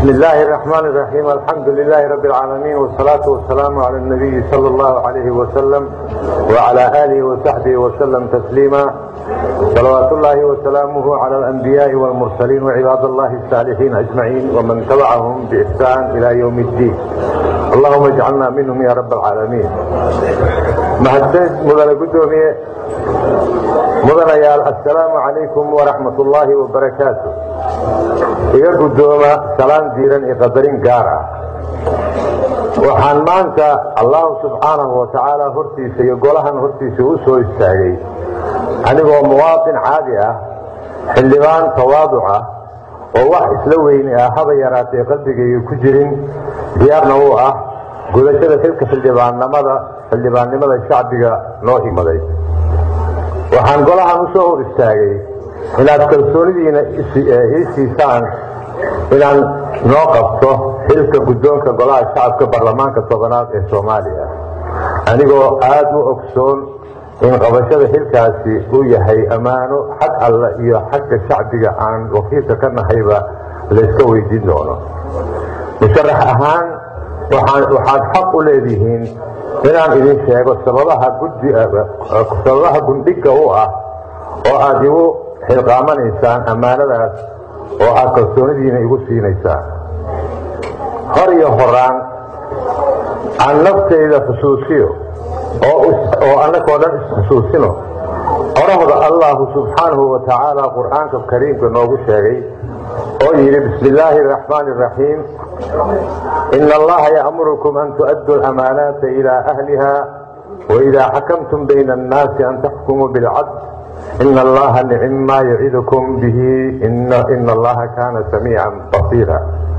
بسم الله الرحمن الرحيم. الحمد لله رب العالمين، والصلاة والسلام على النبي صلى الله عليه وسلم وعلى آله وصحبه وسلم تسليما. صلوات الله وسلامه على الأنبياء والمرسلين وعباد الله الصالحين أجمعين ومن تبعهم بإحسان إلى يوم الدين. اللهم اجعلنا منهم يا رب العالمين. mahadsanid mudane gudoomiye, mudanayaal, assalaamu calaykum waraxmat ullaahi wabarakaatu. iga guddooma salaan diiran iyo qadarin gaar ah. waxaan maanta allahu subxaanahu wa tacaala hortiisa iyo golahan hortiisa u soo istaagay anigoo muwaatin caadi ah, xildhibaan tawaaduc ah oo wax isla weyni ah haba yaraatee qalbigayga ku jirin, diyaarna u ah gudashada xilka xildhibaannimada shacbiga noo imaday. waxaan golahan u soo hor istaagay inaad kalsoonidiina ii siisaan inaan noo qabto xilka guddoonka golaha shacabka baarlamaanka tobanaad ee Soomaaliya, anigoo aad u ogsoon in qabashada xilkaasi uu yahay ammaano xag alla iyo xagga shacbiga aan wakiilka ka nahayba layska weydiin doono. musharax ahaan waxaad xaq u leedihiin inaan idin sheego sababaha gundhiga u ah oo aad igu xilqaamanaysaan ammaanadaas oo aad kalsoonidiina igu siinaysaan. hor iyo horaan aan naftayda xusuusiyo oo annagoo dhan isxusuusino qorahda allahu subxaanahu wa tacaala qur'aanka kariimka noogu sheegay oo yidhi bismi illaahi araxmaani araxiim, ina allaha ya'murukum an tu'addu alamaanaati ilaa ahliha waidaa xakamtum bayna annaasi an taxkumuu bilcadl ina allaha nicma yacidukum bihi ina allaha kaana samiican basiira.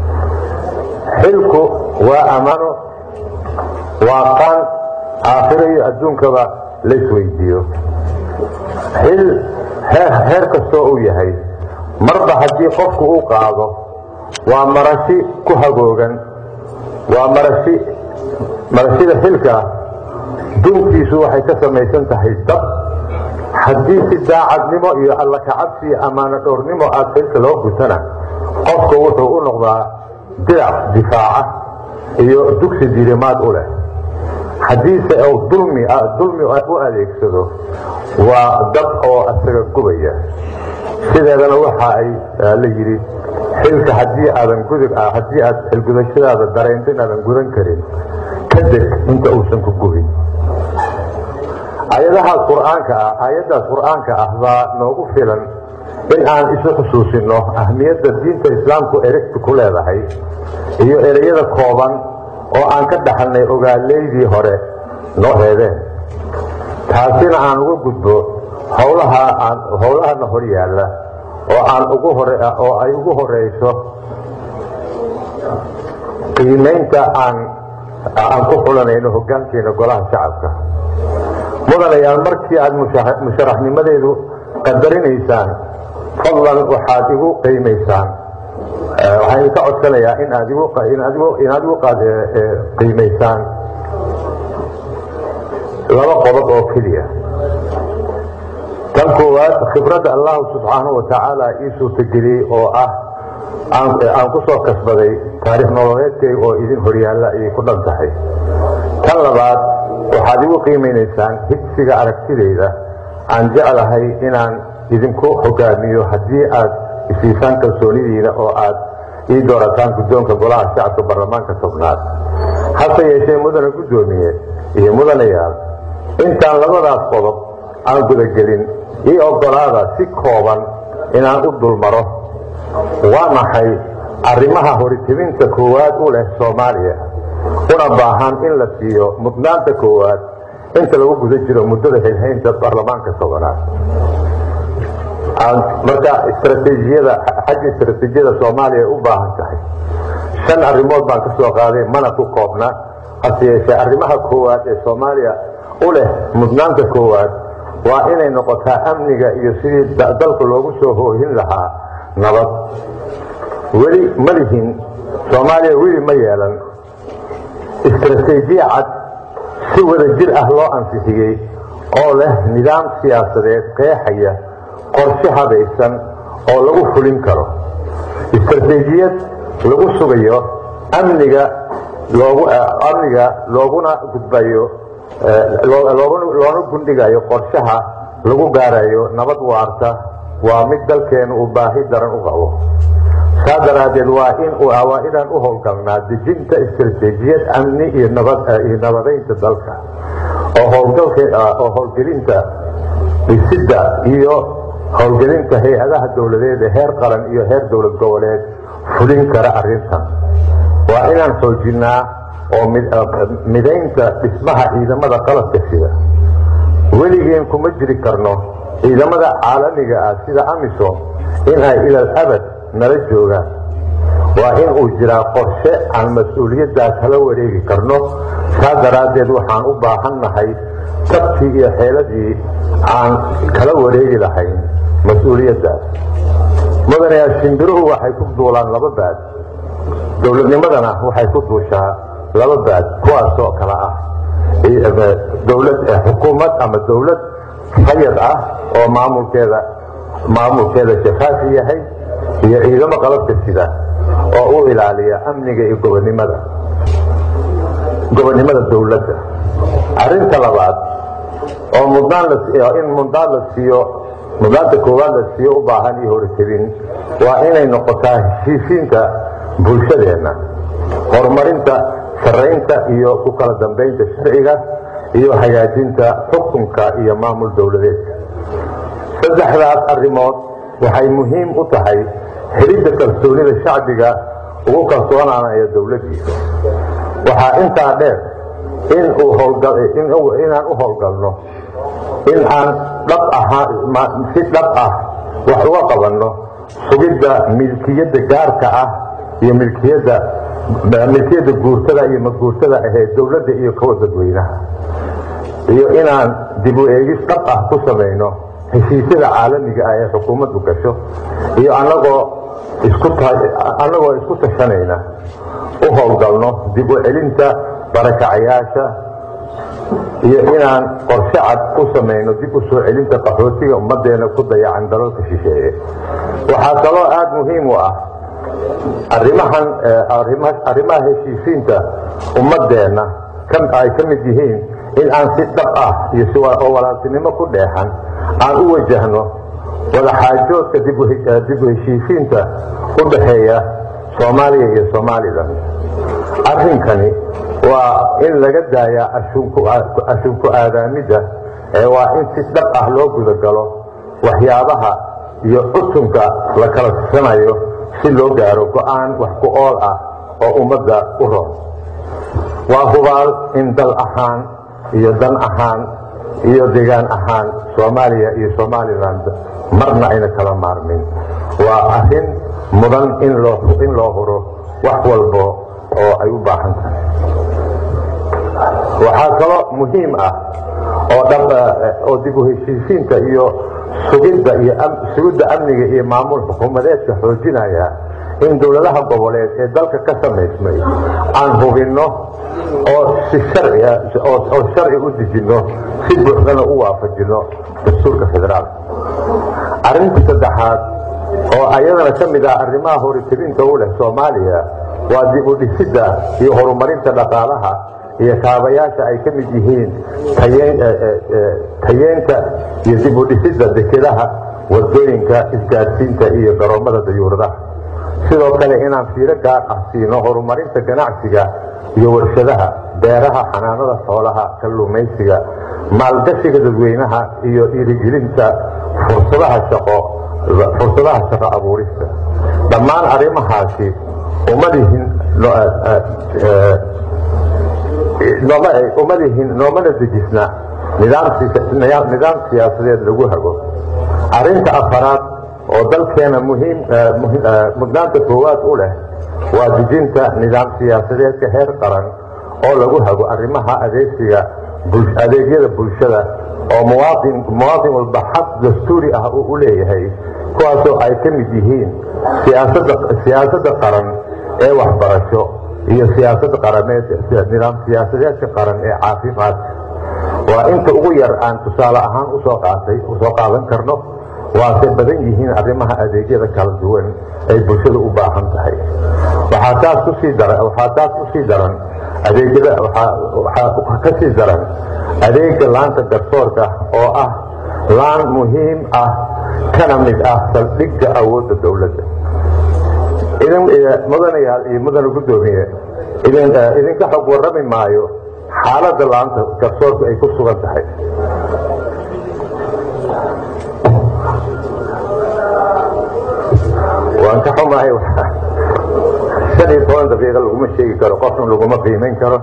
xilku waa ammaano, waa qaan aakhiro iyo adduunkaba laysweydiiyo. xil heer kastoo uu yahay, marba haddii qofku uu qaado waa marashi ku hagoogan, waa marashida xilka dunkiisu waxay ka samaysan tahay dab. haddii si daacadnimo iyo alla kacabsi iyo ammaano dhowrnimo aad xilka loo gutana, qofka wuxuu u noqdaa dirac difaaca iyo dugsi diirimaad u leh. haddiise uu dulmi u adeegsado, waa dab oo asaga gubaya. sideedana waxa ay la yidhi xilka haddii aad xilgudashadaada dareento inaadan gudan karin, ka deg inta uusan ku gubin. aayadaas qur'aanka ah baa noogu filan in aan isu xusuusino ahmiyadda diinta islaamku erigta ku leedahay iyo ereyada kooban oo aan ka dhaxalnay ogaaleydii hore noo reebeen. taasina aan uga gudbo howlahana hor yaalla oo ay ugu horeyso qiimaynta aan ku xulanayno hoggaankeena golaha shacabka. mudanayaal, markii aad musharaxnimadeedu qadarinaysaan, fadlan waxaad igu qiimaysaan. waxaan idinka codsanayaa inaad igu qiimaysaan laba qodob oo keliya. tan koowaad, khibradda allahu subxaanahu wa tacaala ii suurtageliyey oo ah aan ku soo kasbaday taariikh nololeedkayga oo idin horyaalla ayay ku dhan tahay. tan labaad, waxaad igu qiimaynaysaan higsiga aragtidayda aan jeclahay inaan idinku hogaamiyo haddii aad isiisaan kalsoonidiina oo aad ii doorataan guddoonka golaha shacabka baarlamaanka tobnaad. hase yeeshee mudane guddoomiye iyo mudanayaal, intaan labadaas qodob aan gudagelin, ii ogolaada si kooban inaan u dulmaro waa maxay arrimaha horitibinta koowaad u leh Soomaaliya, una baahan in la siiyo mudnaanta koowaad inta lagu guda jiro muddada xilhaynta baarlamaanka tobanaad. marka xagga istaraatiijiyada Soomaaliya u baahan tahay 5 arrimood baan ka soo qaaday, mana ku koobna. hase yeeshee arrimaha koowaad ee Soomaaliya u leh mudnaanta koowaad waa inay noqotaa amniga iyo sidii dalka loogu soo hoohin lahaa nabad. weli ma lihin, Soomaaliya weli ma yeelan istaraatiijiya cad si wada jir ah loo ansixiyey oo leh nidaam siyaasadeed qeexaya qorshe habaysan oo lagu fulin karo. istaraatiijiyad lagu sugayo amniga looguna gudbayo loona gundhigayo qorshaha lagu gaarayo nabad waarta waa mid dalkeenu u baahi daran u qabo saadaradeed waa inaan u howlgalnaa dejinta istiraatiijiyad amni iyo nabadeynta dalka oo howlgelinta dhisidda iyo howlgelinta hay-adaha dowladeed ee heer qaran iyo heer dowlad goboleed fulin kara arrintan waa inaan xoojinaa oo midaynta dhismaha ciidamada qalabka sida weligeen kuma jiri karno ciidamada caalamiga ah sida amisom in ay ilal abad nala joogaan waa in uu jiraa qorshe aan mas-uuliyaddaa kala wareegi karno saa daraaddeed waxaan u baahannahay tabtii iyo xeeladii aan kala wareegi lahayn mas-uuliyaddaas mudanayaal shimbiruhu waxay ku duulaan laba baad dowladnimadana waxay ku duushaa laba baad kuwaasoo kale ah xukuumad ama dowlad hayad ah oo maamulkeeda shafaafi yahay iyo ciidamo qalabka sida oo u ilaaliya amniga iyo gobonnimada dowladda arrinta labaad oo mudnaanta koowaad la siiyo u baahan iyo hortebin waa inay noqotaa heshiisiinta bulshadeenna horumarinta saraynta iyo ku kala dambaynta sharciga iyo hagaajinta xukunka iyo maamul dowladeedka saddexdaas arrimood waxay muhiim u tahay helidda kalsoonida shacbiga ugu kalsoonaanaya dowladdiisa waxaa intaa dheer inaan u howlgalno in aan si dhab ah wax uga qabanno sugidda milkiyadda gaarka ah iyo milkiyadda guurtada iyo maguurtada ahee dowladda iyo kuwa dadweynaha iyo inaan dib u eegis dhab ah ku samayno heshiisyada caalamiga ah ee xukuumaddu gasho iyo annagoo isku tashanayna u howlgalno dib u celinta barakacayaasha iyo inaan qorshe cad u samayno dib u soo celinta qaxootiga ummaddeena ku dayacan dalalka shisheeye waxaa kaloo aada muhiim u ah arrimaha heshiisiinta ummadeenna ay ka mid yihiin in aan si dhab ah iyo oo walaaltinimo ku dheexan aan u wajahno wadaxaajoodka dib u heshiisiinta u dhaxeeya soomaaliya iyo somalilan arrinkani waa in laga daayaa ashunku aadaamidda waa in si dhab ah loo gudagalo waxyaabaha iyo cutunka la kala tisanayo si loo gaaro go-aan wax ku ool ah oo ummadda u roon waa hubaal in dal ahaan iyo dan ahaan iyo deegaan ahaan soomaaliya iyo somaliland marna ayna kala maarmin waa arrin mudan in loo huro wax walbo oo ay u baahan tahay waxaa kaloo muhiim ah oo dib u heshiisiinta iyo sugidda amniga iyo maamul xukuumadeedka xoojinaya in dowladaha goboleed ee dalka ka samaysmay aan hubinno oo sharci u dejinno si buuxdana u waafajinno dastuurka federaalka arrinta saddexaad oo ayadana ka mid ah arrimaha horitebinta u leh soomaaliya waa dib u dhisidda iyo horumarinta dhaqaalaha iyo kaabayaasha ay ka mid yihiin tayeenta iyo dib u dhisidda dekedaha wadooyinka isgaadhsiinta iyo garoomada dayuuradaha sidoo kale inaan fiiro gaar ah siino horumarinta ganacsiga iyo warshadaha beeraha xanaanada xoolaha kalluumaysiga maalgashiga dadweynaha iyo dhiirigelinta fursadaha shaqo abuurista dhammaan arrimahaasi noomana dejisna nidaam siyaasadeed lagu hago arrinta afaraad oo dalkeena mudnaanta koowaad u leh waa dejinta nidaam siyaasadeedka heer qaran oo lagu hago arrimaha adeegyada bulshada oo muwaadin walba xaq dastuuri ah uu u leeyahay kuwaasoo ay ka mid yihiin siyaasadda qaran ee waxbarasho iyo nidaam siyaasadeedka qaran ee caafimaadka waa inta ugu yar aan tusaale ahaan usoo qaadan karno waase badan yihiin arrimaha adeegyada kala duwan ay bulshada u baahan tahay waxaa taas ku sii daran adeegyada waxaa ka sii daran adeega laanta garsoorka oo ah laan muhiim ah kana mid ah saldhigga awoodda dawladda. mudanayaal iyo mudane gudoomiye idinka xog warrami maayo xaaladda laanta garsoorku ay ku sugan tahay. waan ka xumahay 15 daqiiqo laguma sheegi karo, qofna laguma qiimayn karo.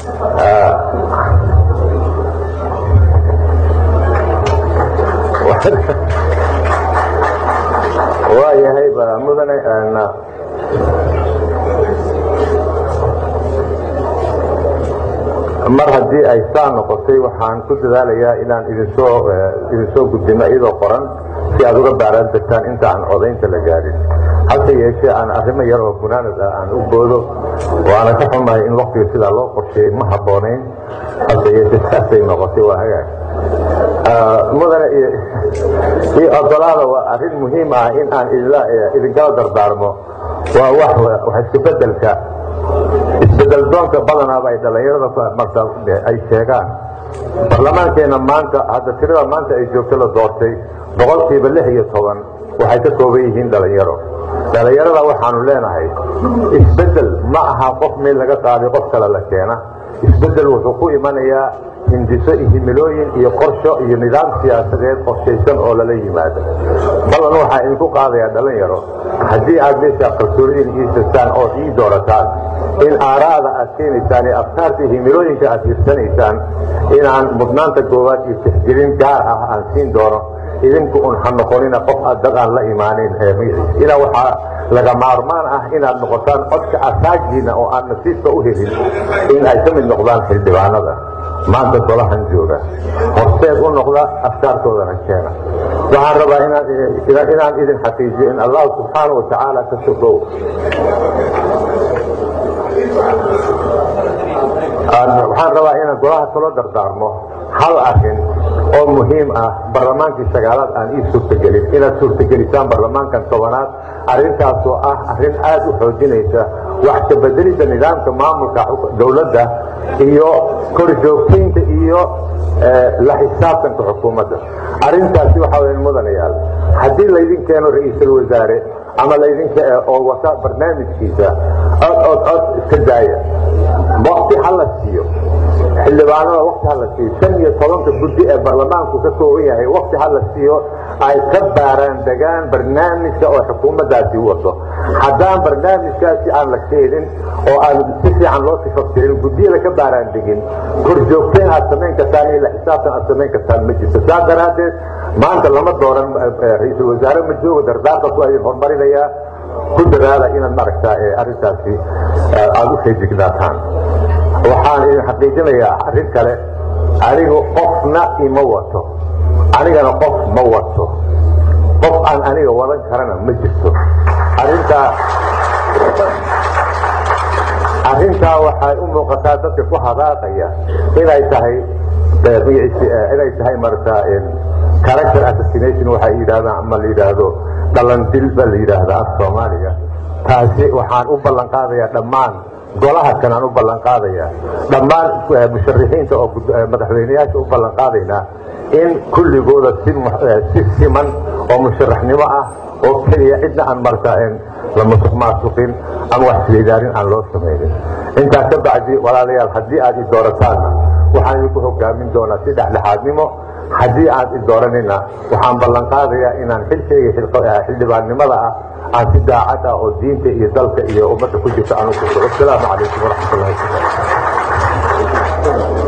waayahay mudane mar haddii ay saa noqotay waxaan ku dadaalayaa inaan idinsoo gudbino iyadoo qoran si aad uga baaraan degtaan inta aan codaynta la gaadhin. hase yeeshee aan arrimo yar oo gunaanad ah aan u boodo waana ka xumahay in waqtiga sidaa loo qorsheeyey ma habboonayn. hase yeeshee saasay noqotay waa hagaag. mudane iyo ogolaada waa arrin muhiim ah in aan idinkala dardaarmo. waa wax isbedel doonka badanaaba ay dhallinyarada marka ay sheegaan. baarlamaankeenna maanta hadda tirada maanta ay joogto la doortay 16% waxay ka kooban yihiin dhalinyaro. dhalinyarada waxaanu leenahay isbedel ma aha qof meel laga qaaday qof kale la keena. isbedel wuxuu ku imanayaa hindiso iyo himilooyin iyo qorsho iyo nidaam siyaasadeed qorshaysan oo lala yimaado. balan waxaa idinku qaadayaa dhalinyaro haddii aad meesha kalsoonidiin iisastaan oo ii doorataan in aaraada aad keenaysaan iyo afkaarta iyo himilooyinka aad fiirsanaysaan inaan mudnaanta goowaad iyo tixgelin gaar ah aan siin doono. idinku ha noqonina qof dad aan la imaanin ilaa waxaa laga maarmaan ah inaad noqotaan codka asaagiina oo aan nasiibka u helin in ay ka mid noqdaan xildhibaanada maanta golahan jooga. horseed u noqda afkaartoodana keena. waxaan rabaa inaan idin xaqiijiyo in allah subxaanahu watacaala ka sokow waxaan rabaa inaan golaha kula dardaarmo hal arrin oo muhiim ah. barlamaankii 9aad aan ii suurtagelin inaad suurtagelisaan barlamaankan 10aad. arrintaasoo ah arrin aad u xoojinaysa wax ka bedelidda nidaamka maamulka dawladda iyo korjoogtaynta iyo la xisaabtanka xukuumadda. arrintaasi waxaa weeye mudanayaal haddii laydin keeno ra'iisul wasaare ama oo wata barnaamijkiisa cod iska daaya. waqti ha la siiyo xildhibaanada, waqti ha la siiyo 15 guddi ee baarlamaanku ka kooban yahay. waqti ha la siiyo ay ka baaraan degaan barnaamijka oo xukuumaddaasi wato. haddaan barnaamijkaasi aan la keenin oo aan si fiican loo tafakkirin guddiyada ka baaraan degin korjoogteen aad samayn kartaan iyo la xisaabtan aad samayn kartaan ma jirto. saas daraaddeed maanta lama dooran ra'iisul wasaare ma joogo. dardaarkaas waa idin horumarinayaa. ku dadaala inaad maaragtaa arrintaasi aad u feejignaataan. waxaan idin xaqiijinayaa arrin kale. anigu qofna ima wato, anigana qof ma wato. qof aan aniga wadan karana ma jirto. arrintaa waxay u muuqataa dadka ku hadaaqaya inay tahay marata character assassination waxay yidhahdaan ama la yidhaahdo dhalandil ba la yidhaahdaa af soomaaliga. taasi waxaan u ballan qaadayaa dhammaan golaha kan aan u ballan qaadayaa dhammaan musharixiinta oo madaxweyneyaasha u ballan qaadaynaa in kulligooda si siman oo musharaxnimo ah oo keliya cidna aan martaa la musuq maasuqin ama wax isleydaarin aan loo samaynin. intaa ka bacdi walaalayaal haddii aad i doorataanna waxaan idinku hogaamin doonaa si dhexdhexaadnimo. haddii aad i dooranina waxaan ballan qaadayaa inaan xilkayga xildhibaannimada ah aan si daacad ah oo diinta iyo dalka iyo ummadda ku jirta aan u kusoo. asalaamu calaykum waraxmatullahi wabarakatuh.